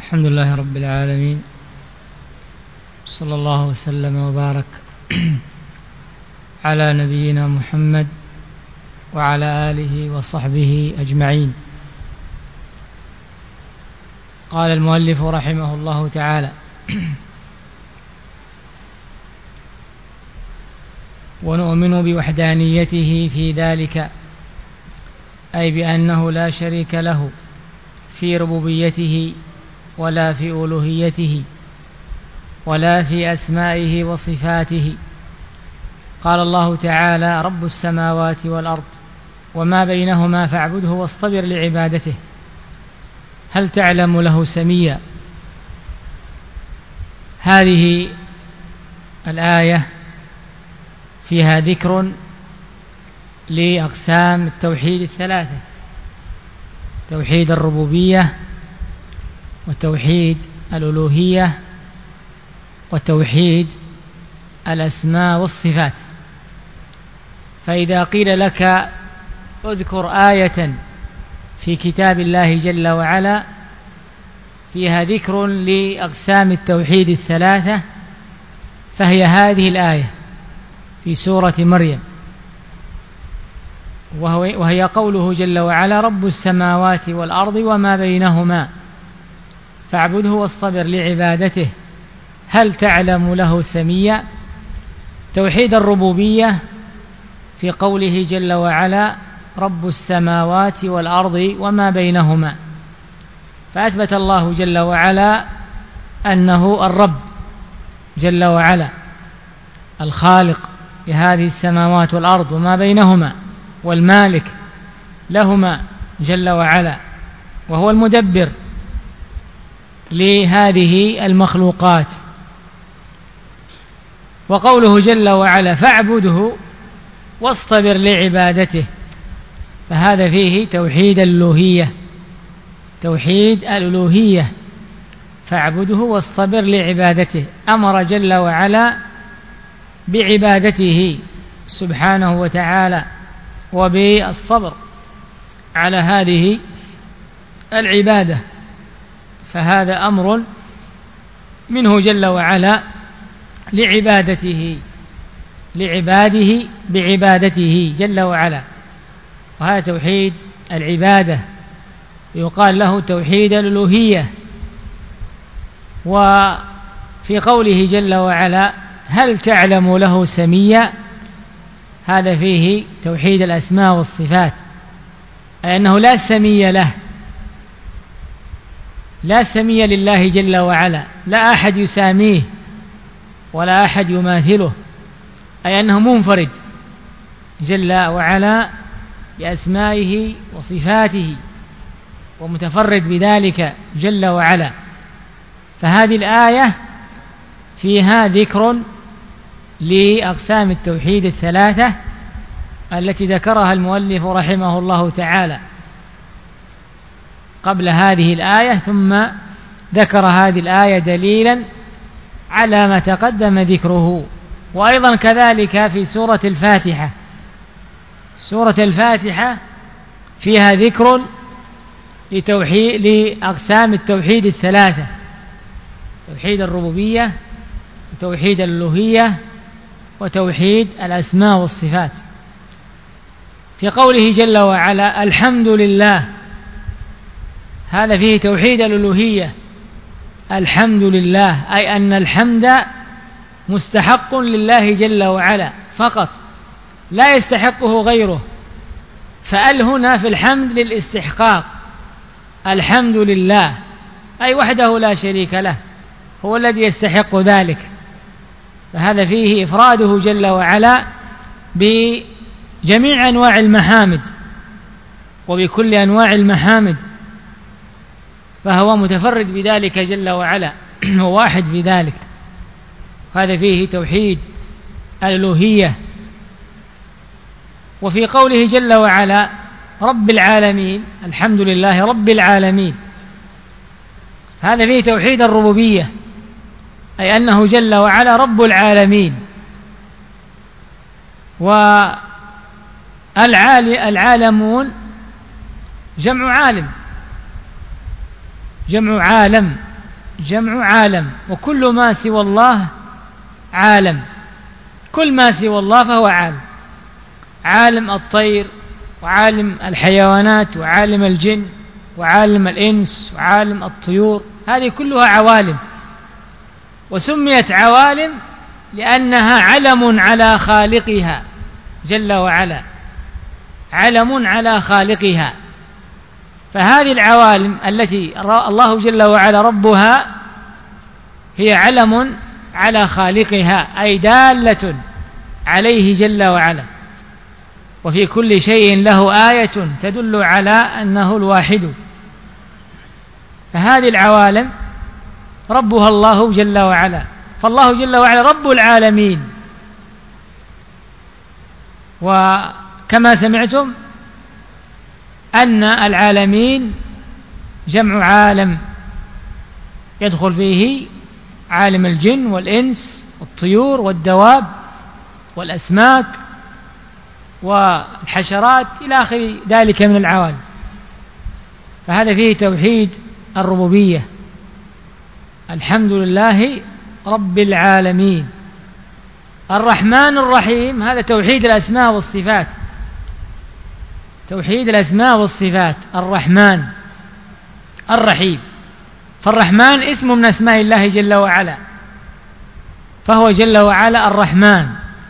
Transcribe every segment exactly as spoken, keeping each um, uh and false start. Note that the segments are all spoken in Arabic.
الحمد لله رب العالمين، صلى الله وسلم وبارك على نبينا محمد وعلى آله وصحبه أجمعين. قال المؤلف رحمه الله تعالى: ونؤمن بوحدانيته في ذلك، أي بأنه لا شريك له في ربوبيته ولا في ألوهيته ولا في أسمائه وصفاته. قال الله تعالى: رب السماوات والأرض وما بينهما فاعبده واصطبر لعبادته هل تعلم له سميا. هذه الآية فيها ذكر لأقسام التوحيد الثلاثة: توحيد الربوبية، وتوحيد الألوهية، وتوحيد الأسماء والصفات. فإذا قيل لك اذكر آية في كتاب الله جل وعلا فيها ذكر لأقسام التوحيد الثلاثة، فهي هذه الآية في سورة مريم، وهي قوله جل وعلا: رب السماوات والأرض وما بينهما فاعبده واصطبر لعبادته هل تعلم له سميا. توحيد الربوبية في قوله جل وعلا: رب السماوات والأرض وما بينهما، فأثبت الله جل وعلا أنه الرب جل وعلا الخالق لهذه السماوات والأرض وما بينهما، والمالك لهما جل وعلا، وهو المدبر لهذه المخلوقات. وقوله جل وعلا: فاعبده واصطبر لعبادته، فهذا فيه توحيد الألوهية، توحيد الألوهية، فاعبده واصطبر لعبادته. أمر جل وعلا بعبادته سبحانه وتعالى وبالصبر على هذه العبادة، فهذا أمر منه جل وعلا لعبادته لعباده بعبادته جل وعلا، وهذا توحيد العبادة يقال له توحيد الألوهية. وفي قوله جل وعلا: هل تعلم له سميا، هذا فيه توحيد الأسماء والصفات، أي أنه لا سمي له، لا سمي لله جل وعلا، لا أحد يساميه ولا أحد يماثله، أي أنه منفرد جل وعلا بأسمائه وصفاته ومتفرد بذلك جل وعلا. فهذه الآية فيها ذكر لأقسام التوحيد الثلاثة التي ذكرها المؤلف رحمه الله تعالى قبل هذه الآية، ثم ذكر هذه الآية دليلا على ما تقدم ذكره. وأيضا كذلك في سورة الفاتحة، سورة الفاتحة فيها ذكر لتوحيد لأقسام التوحيد الثلاثة: توحيد الربوبية، وتوحيد الألوهية، وتوحيد الأسماء والصفات. في قوله جل وعلا: الحمد لله، هذا فيه توحيد الألوهية، الحمد لله، أي أن الحمد مستحق لله جل وعلا فقط، لا يستحقه غيره، فأل هنا في الحمد للاستحقاق، الحمد لله أي وحده لا شريك له، هو الذي يستحق ذلك، فهذا فيه إفراده جل وعلا بجميع أنواع المحامد وبكل أنواع المحامد، فهو متفرد بذلك جل وعلا وواحد في ذلك. هذا فيه توحيد الألوهية. وفي قوله جل وعلا: رب العالمين، الحمد لله رب العالمين، هذا فيه توحيد الربوبية، أي أنه جل وعلا رب العالمين. والعالمون جمع عالم، جمع عالم، جمع عالم، وكل ما سوى الله عالم، كل ما سوى الله فهو عالم، عالم الطير وعالم الحيوانات وعالم الجن وعالم الإنس وعالم الطيور، هذه كلها عوالم، وسميت عوالم لأنها علم على خالقها جل وعلا، علم على خالقها. فهذه العوالم التي الله جل وعلا ربها هي علم على خالقها، أي دالة عليه جل وعلا، وفي كل شيء له آية تدل على أنه الواحد. فهذه العوالم ربها الله جل وعلا، فالله جل وعلا رب العالمين. وكما سمعتم أن العالمين جمع عالم، يدخل فيه عالم الجن والإنس والطيور والدواب والأسماك والحشرات إلى آخر ذلك من العوالم. فهذا فيه توحيد الربوبية، الحمد لله رب العالمين. الرحمن الرحيم هذا توحيد الأسماء والصفات، توحيد الأسماء والصفات، الرحمن الرحيم. فالرحمن اسم من أسماء الله جل وعلا، فهو جل وعلا الرحمن،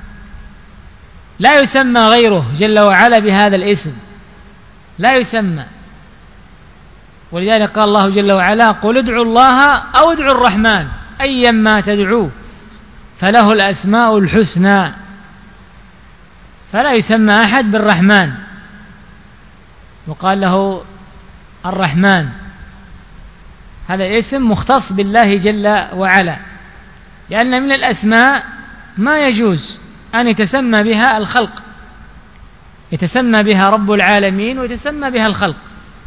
لا يسمى غيره جل وعلا بهذا الاسم، لا يسمى. ولذلك قال الله جل وعلا: قل ادعوا الله أو ادعوا الرحمن أيا ما تدعوه فله الأسماء الحسنى. فلا يسمى أحد بالرحمن، وقال له الرحمن، هذا اسم مختص بالله جل وعلا، لأن من الأسماء ما يجوز أن يتسمى بها الخلق، يتسمى بها رب العالمين ويتسمى بها الخلق.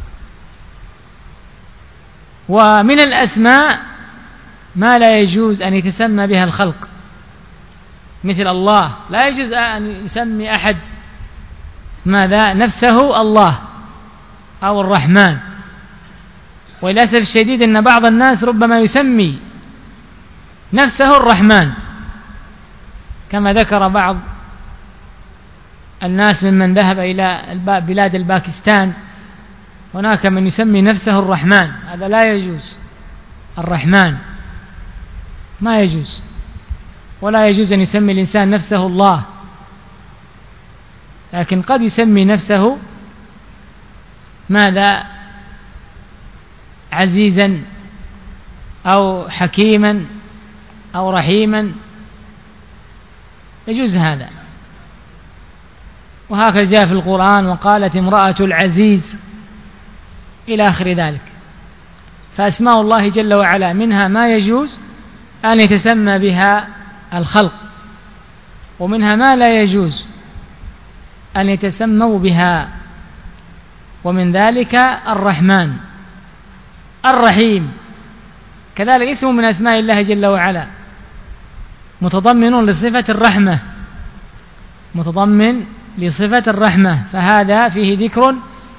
ومن الأسماء ما لا يجوز أن يتسمى بها الخلق، مثل الله، لا يجوز أن يسمي أحد ماذا نفسه الله أو الرحمن. وللأسف الشديد أن بعض الناس ربما يسمي نفسه الرحمن، كما ذكر بعض الناس ممن ذهب إلى بلاد الباكستان، هناك من يسمي نفسه الرحمن، هذا لا يجوز. الرحمن ما يجوز، ولا يجوز أن يسمي الإنسان نفسه الله، لكن قد يسمي نفسه ماذا عزيزا أو حكيما أو رحيما، يجوز هذا. وهكذا جاء في القرآن: وقالت امرأة العزيز إلى آخر ذلك. فأسماء الله جل وعلا منها ما يجوز أن يتسمى بها الخلق، ومنها ما لا يجوز أن يتسموا بها، ومن ذلك الرحمن. الرحيم كذلك اسم من أسماء الله جل وعلا، متضمن لصفة الرحمة، متضمن لصفة الرحمة، فهذا فيه ذكر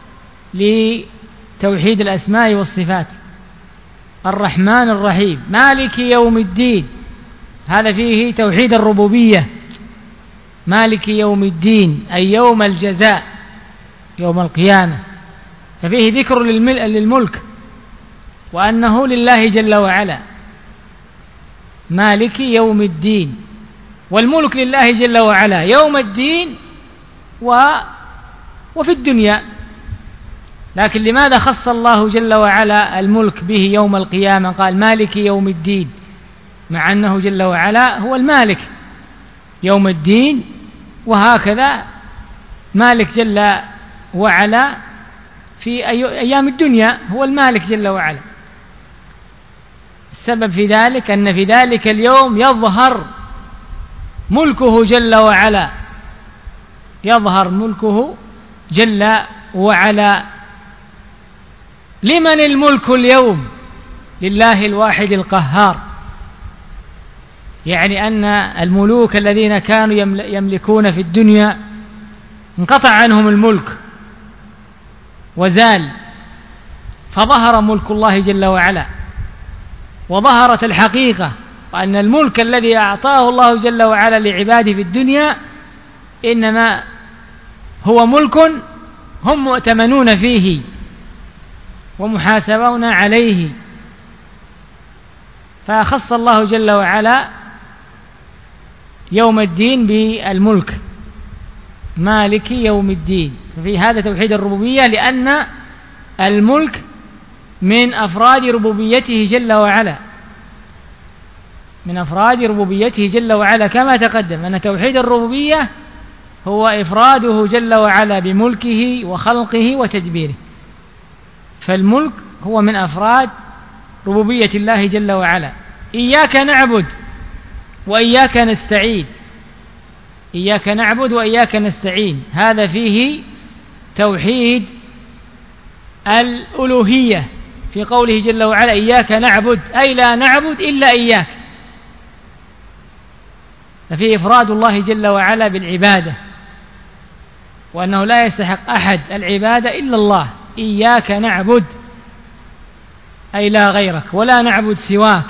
لتوحيد الأسماء والصفات. الرحمن الرحيم. مالك يوم الدين، هذا فيه توحيد الربوبية، مالك يوم الدين أي يوم الجزاء، يوم القيامة، ففيه ذكر للملك وأنه لله جل وعلا، مالك يوم الدين، والملك لله جل وعلا يوم الدين و وفي الدنيا. لكن لماذا خص الله جل وعلا الملك به يوم القيامة؟ قال مالك يوم الدين، مع أنه جل وعلا هو المالك يوم الدين، وهكذا مالك جل وعلا في أيام الدنيا هو المالك جل وعلا. السبب في ذلك أن في ذلك اليوم يظهر ملكه جل وعلا، يظهر ملكه جل وعلا. لمن الملك اليوم؟ لله الواحد القهار، يعني أن الملوك الذين كانوا يملكون في الدنيا انقطع عنهم الملك وزال، فظهر ملك الله جل وعلا، وظهرت الحقيقة، وأن الملك الذي أعطاه الله جل وعلا لعباده في الدنيا إنما هو ملك هم مؤتمنون فيه ومحاسبون عليه. فخص الله جل وعلا يوم الدين بالملك، مالك يوم الدين، ففي هذا توحيد الربوبية، لأن الملك من أفراد ربوبيته جل وعلا، من أفراد ربوبيته جل وعلا، كما تقدم أن توحيد الربوبية هو إفراده جل وعلا بملكه وخلقه وتدبيره، فالملك هو من أفراد ربوبية الله جل وعلا. إياك نعبد وإياك نستعين، إياك نعبد وإياك نستعين، هذا فيه توحيد الألوهية في قوله جل وعلا إياك نعبد، أي لا نعبد إلا إياك، ففيه إفراد الله جل وعلا بالعبادة، وأنه لا يستحق أحد العبادة إلا الله. إياك نعبد أي لا غيرك، ولا نعبد سواك،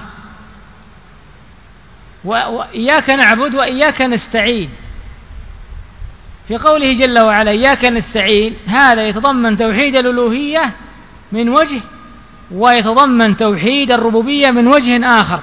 وإياك نعبد وإياك نستعين. في قوله جل وعلا إياك نستعين، هذا يتضمن توحيد الألوهية من وجه، ويتضمن توحيد الربوبية من وجه آخر،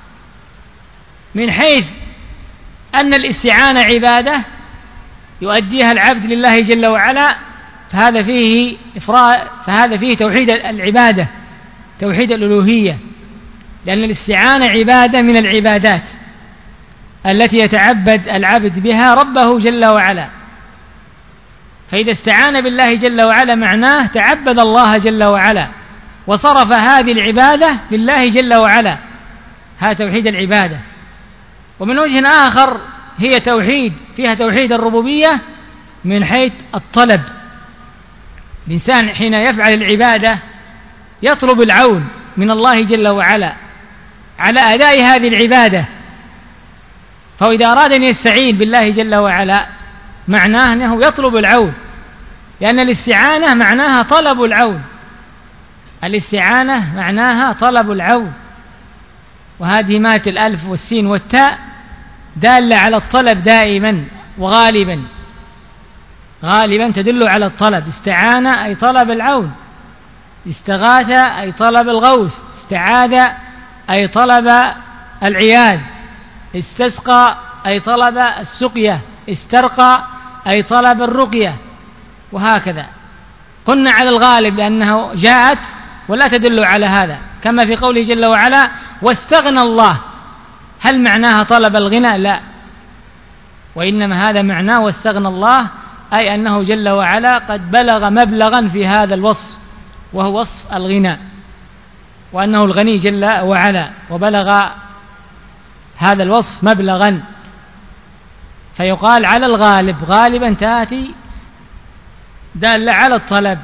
من حيث أن الاستعانة عبادة يؤديها العبد لله جل وعلا، فهذا فيه إفراد، فهذا فيه توحيد العبادة، توحيد الألوهية، لأن الاستعانة عبادة من العبادات التي يتعبد العبد بها ربه جل وعلا. فإذا استعان بالله جل وعلا معناه تعبد الله جل وعلا، وصرف هذه العبادة لله جل وعلا، هذا توحيد العبادة. ومن وجه آخر هي توحيد، فيها توحيد الربوبية من حيث الطلب، الإنسان حين يفعل العبادة يطلب العون من الله جل وعلا على أداء هذه العبادة، فإذا أراد أن يستعين بالله جل وعلا معناه أنه يطلب العون، لأن الاستعانة معناها طلب العون، الاستعانة معناها طلب العون، وهذه مات الألف والسين والتاء دالة على الطلب دائما وغالبا، غالبا تدل على الطلب. استعان أي طلب العون، استغاث أي طلب الغوث، استعاذ أي طلب العياذ، استسقى أي طلب السقية، استرقى أي طلب الرقية، وهكذا. قلنا على الغالب لأنه جاءت ولا تدل على هذا، كما في قوله جل وعلا واستغنى الله، هل معناها طلب الغنى؟ لا، وإنما هذا معناه واستغنى الله، أي أنه جل وعلا قد بلغ مبلغا في هذا الوصف، وهو وصف الغنى، وأنه الغني جل وعلا، وبلغ هذا الوصف مبلغا، فيقال على الغالب غالبا تأتي دالة على الطلب.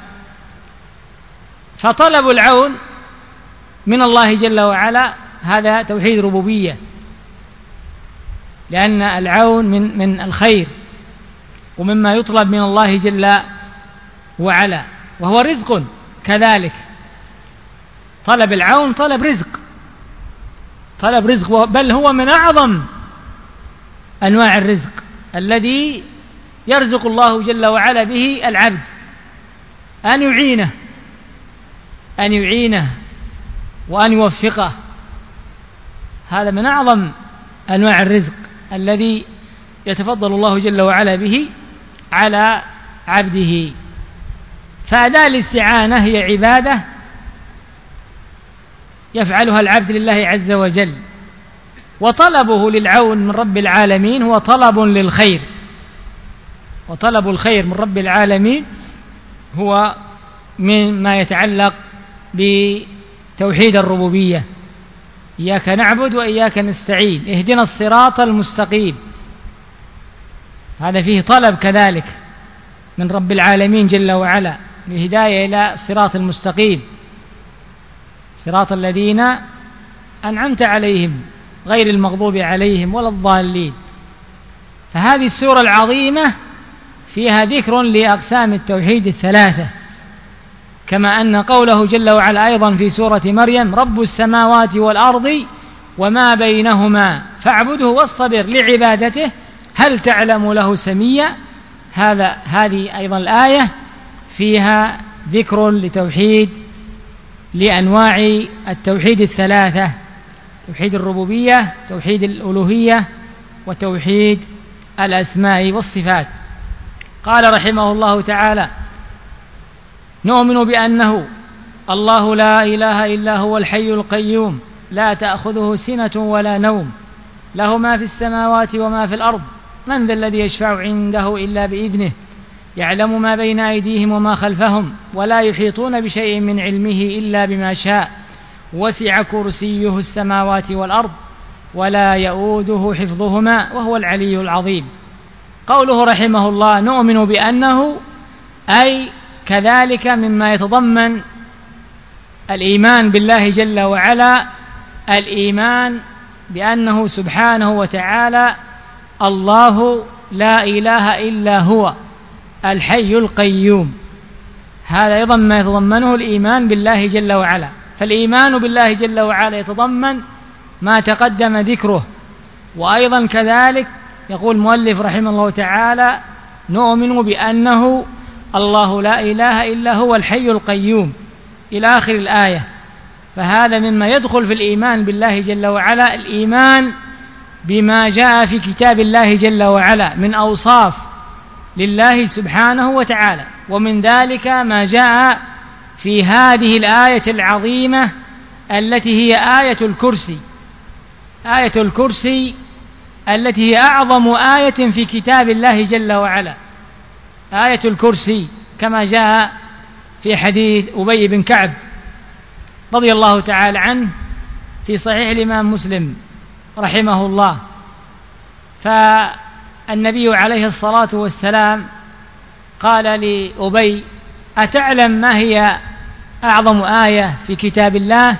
فطلب العون من الله جل وعلا هذا توحيد ربوبية، لأن العون من من الخير ومما يطلب من الله جل وعلا، وهو رزق كذلك. طلب العون طلب رزق، طلب رزق، بل هو من أعظم أنواع الرزق الذي يرزق الله جل وعلا به العبد، أن يعينه أن يعينه وأن يوفقه، هذا من أعظم أنواع الرزق الذي يتفضل الله جل وعلا به على عبده. فأداء الاستعانة هي عبادة يفعلها العبد لله عز وجل، وطلبه للعون من رب العالمين هو طلب للخير، وطلب الخير من رب العالمين هو مما يتعلق بتوحيد الربوبية. إياك نعبد وإياك نستعين، اهدنا الصراط المستقيم، هذا فيه طلب كذلك من رب العالمين جل وعلا الهداية إلى الصراط المستقيم، صراط الذين أنعمت عليهم غير المغضوب عليهم ولا الضالين. فهذه السورة العظيمة فيها ذكر لأقسام التوحيد الثلاثة، كما أن قوله جل وعلا أيضا في سورة مريم رب السماوات والأرض وما بينهما فاعبده واصطبر لعبادته هل تعلم له سميا. هذا هذه أيضا الآية فيها ذكر لتوحيد لأنواع التوحيد الثلاثة: توحيد الربوبية، توحيد الألوهية، وتوحيد الأسماء والصفات. قال رحمه الله تعالى: نؤمن بأنه الله لا إله إلا هو الحي القيوم لا تأخذه سنة ولا نوم له ما في السماوات وما في الأرض من ذا الذي يشفع عنده إلا بإذنه يعلم ما بين أيديهم وما خلفهم ولا يحيطون بشيء من علمه إلا بما شاء وسع كرسيه السماوات والأرض ولا يؤوده حفظهما وهو العلي العظيم. قوله رحمه الله نؤمن بأنه أي كذلك مما يتضمن الإيمان بالله جل وعلا الإيمان بأنه سبحانه وتعالى الله لا إله إلا هو الحي القيوم. هذا أيضا ما يتضمنه الإيمان بالله جل وعلا. فالإيمان بالله جل وعلا يتضمن ما تقدم ذكره. وأيضا كذلك يقول المؤلف رحمه الله تعالى نؤمن بأنه الله لا إله إلا هو الحي القيوم إلى آخر الآية. فهذا مما يدخل في الإيمان بالله جل وعلا الإيمان بما جاء في كتاب الله جل وعلا من أوصاف لله سبحانه وتعالى. ومن ذلك ما جاء في هذه الآية العظيمة التي هي آية الكرسي. آية الكرسي التي هي أعظم آية في كتاب الله جل وعلا. آية الكرسي كما جاء في حديث أبي بن كعب رضي الله تعالى عنه في صحيح الإمام مسلم رحمه الله. فالنبي عليه الصلاة والسلام قال لأبي أتعلم ما هي أعظم آية في كتاب الله؟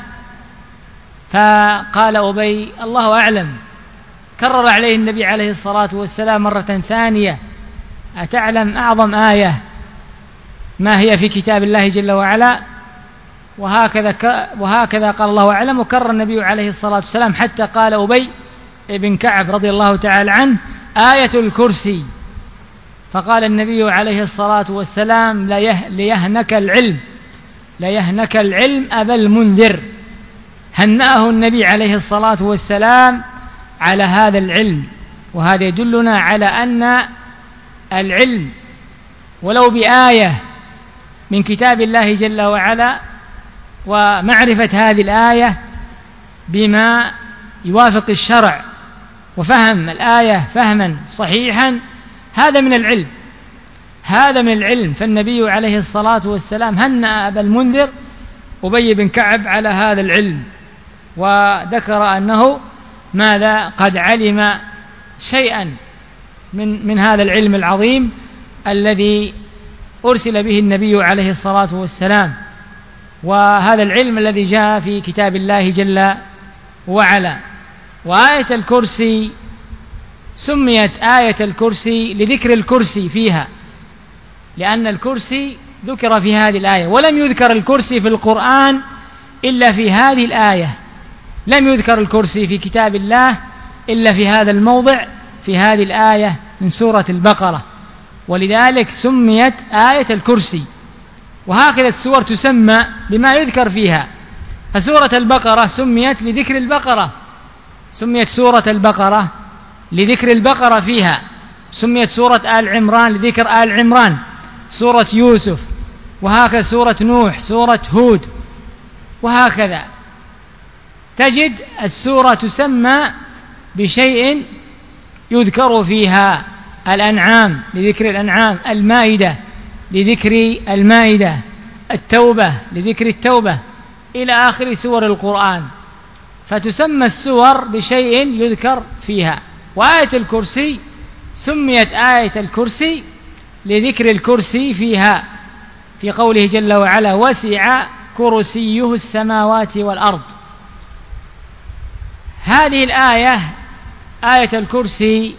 فقال أبي الله أعلم. كرر عليه النبي عليه الصلاة والسلام مرة ثانية أتعلم أعظم آية ما هي في كتاب الله جل وعلا؟ وهكذا وهكذا قال الله أعلم. وكرر النبي عليه الصلاة والسلام حتى قال أبي بن كعب رضي الله تعالى عنه آية الكرسي. فقال النبي عليه الصلاة والسلام ليهنك العلم ليهنك العلم أبا المنذر. هنأه النبي عليه الصلاة والسلام على هذا العلم. وهذا يدلنا على أن العلم ولو بآية من كتاب الله جل وعلا ومعرفة هذه الآية بما يوافق الشرع وفهم الآية فهما صحيحا هذا من العلم هذا من العلم. فالنبي عليه الصلاة والسلام هنأ أبا المنذر أبي بن كعب على هذا العلم وذكر أنه ماذا قد علم شيئا من من هذا العلم العظيم الذي أرسل به النبي عليه الصلاة والسلام. وهذا العلم الذي جاء في كتاب الله جل وعلا. وآية الكرسي سميت آية الكرسي لذكر الكرسي فيها لأن الكرسي ذكر في هذه الآية. ولم يذكر الكرسي في القرآن إلا في هذه الآية. لم يذكر الكرسي في كتاب الله إلا في هذا الموضع في هذه الآية من سورة البقرة. ولذلك سميت آية الكرسي. وهكذا السور تسمى بما يذكر فيها. فسورة البقرة سميت لذكر البقرة سميت سورة البقرة لذكر البقرة فيها. سميت سورة آل عمران لذكر آل عمران. سورة يوسف وهكذا سورة نوح سورة هود وهكذا تجد السورة تسمى بشيء يذكر فيها. الأنعام لذكر الأنعام المائدة لذكر المائدة التوبة لذكر التوبة إلى آخر سور القرآن. فتسمى السور بشيء يذكر فيها. وآية الكرسي سميت آية الكرسي لذكر الكرسي فيها في قوله جل وعلا وسع كرسيه السماوات والأرض. هذه الآية آية الكرسي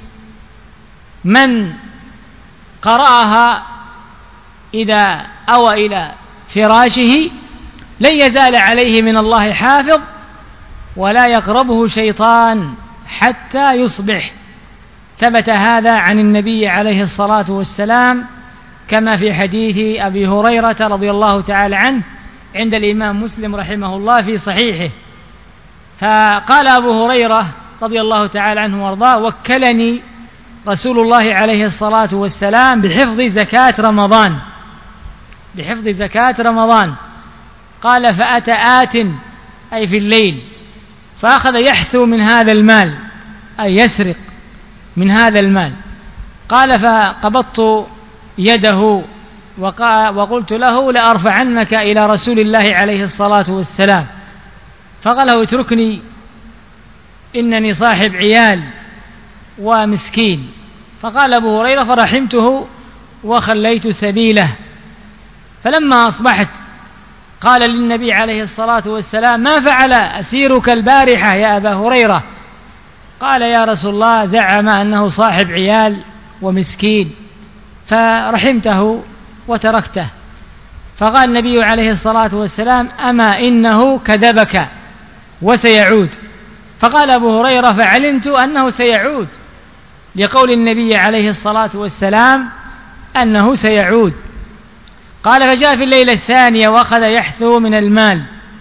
من قرأها إذا أوى إلى فراشه لن يزال عليه من الله حافظ ولا يقربه شيطان حتى يصبح. ثبت هذا عن النبي عليه الصلاة والسلام كما في حديث أبي هريرة رضي الله تعالى عنه عند الإمام مسلم رحمه الله في صحيحه. فقال أبو هريرة رضي الله تعالى عنه وارضاه: وكلني رسول الله عليه الصلاة والسلام بحفظ زكاة رمضان بحفظ زكاة رمضان قال: فأتى آت أي في الليل فأخذ يحثو من هذا المال أي يسرق من هذا المال. قال: فقبضت يده وقلت له: لأرفعنك إلى رسول الله عليه الصلاة والسلام. فقال له: اتركني إنني صاحب عيال ومسكين. فقال أبو هريرة: فرحمته وخليت سبيله. فلما أصبحت قال للنبي عليه الصلاة والسلام: ما فعل أسيرك البارحة يا أبا هريرة؟ قال: يا رسول الله زعم أنه صاحب عيال ومسكين فرحمته وتركته. فقال النبي عليه الصلاة والسلام: أما إنه كذبك وسيعود. فقال أبو هريرة: فعلمت أنه سيعود لقول النبي عليه الصلاة والسلام أنه سيعود. قال: فجاء في الليلة الثانية وأخذ يحثو من المال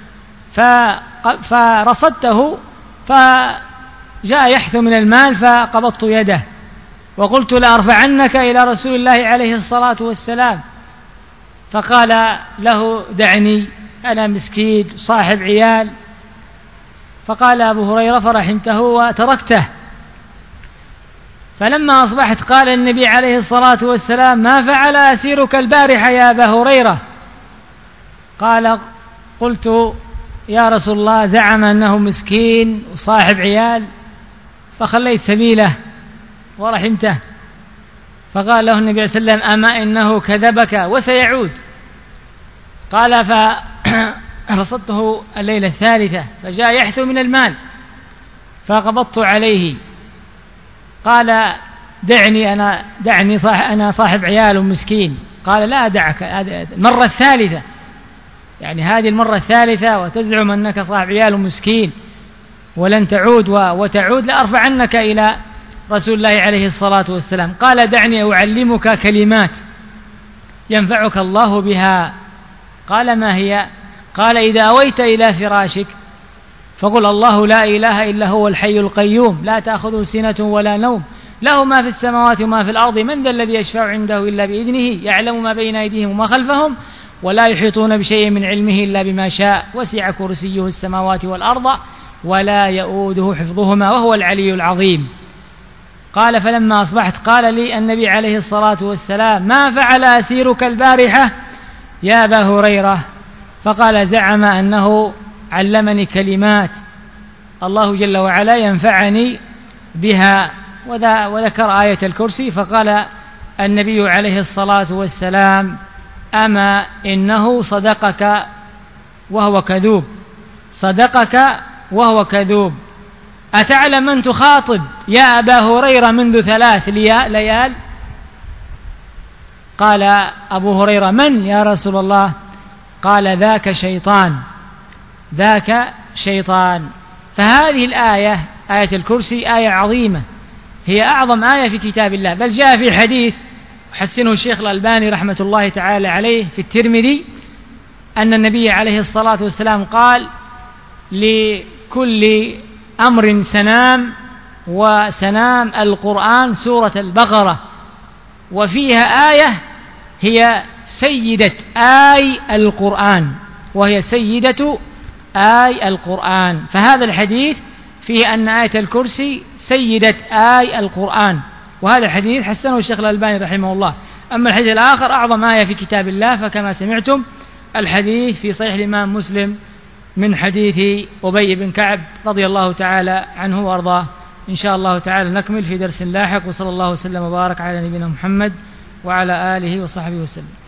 فرصدته، فجاء يحثو من المال فقبضت يده وقلت: لأرفعنك إلى رسول الله عليه الصلاة والسلام. فقال له: دعني أنا مسكين صاحب عيال. فقال أبو هريرة: فرحمته وتركته. فلما أصبحت قال النبي عليه الصلاة والسلام: ما فعل أسيرك البارحة يا أبا هريرة؟ قال: قلت: يا رسول الله زعم أنه مسكين وصاحب عيال فخليت سبيله ورحمته. فقال له النبي صلى الله عليه وسلم: أما إنه كذبك وسيعود. قال: فرصدته الليلة الثالثة فجاء يحثو من المال فقبضت عليه. قال: دعني أنا دعني صاحب أنا صاحب عيال ومسكين. قال: لا أدعك. المرة الثالثة، يعني هذه المرة الثالثة وتزعم أنك صاحب عيال ومسكين ولن تعود وتعود لأرفعنك إلى رسول الله عليه الصلاة والسلام. قال: دعني أعلمك كلمات ينفعك الله بها. قال: ما هي؟ قال: إذا أويت إلى فراشك فقل: الله لا إله إلا هو الحي القيوم لا تأخذه سنة ولا نوم له ما في السماوات وما في الأرض من ذا الذي يشفع عنده إلا بإذنه يعلم ما بين أيديهم وما خلفهم ولا يحيطون بشيء من علمه إلا بما شاء وسع كرسيه السماوات والأرض ولا يؤوده حفظهما وهو العلي العظيم. قال: فلما أصبحت قال لي النبي عليه الصلاة والسلام: ما فعل أسيرك البارحة يا أبا هريرة؟ فقال: زعم أنه علمني كلمات الله جل وعلا ينفعني بها، وذكر آية الكرسي. فقال النبي عليه الصلاة والسلام: أما إنه صدقك وهو كذوب صدقك وهو كذوب. أتعلم من تخاطب يا أبا هريرة منذ ثلاث ليال؟ قال أبو هريرة: من يا رسول الله؟ قال: ذاك شيطان ذاك شيطان. فهذه الآية آية الكرسي آية عظيمة، هي أعظم آية في كتاب الله. بل جاء في حديث حسنه الشيخ الألباني رحمة الله تعالى عليه في الترمذي أن النبي عليه الصلاة والسلام قال: لكل أمر سنام وسنام القرآن سورة البقرة، وفيها آية هي سيدة آي القرآن، وهي سيدة آي القرآن. فهذا الحديث فيه أن آية الكرسي سيدة آي القرآن، وهذا الحديث حسنه الشيخ الألباني رحمه الله. أما الحديث الآخر أعظم آية في كتاب الله، فكما سمعتم الحديث في صحيح الإمام مسلم من حديث أبي بن كعب رضي الله تعالى عنه وأرضاه. إن شاء الله تعالى نكمل في درس لاحق، وصلى الله وسلم وبارك على نبينا محمد وعلى آله وصحبه وسلم.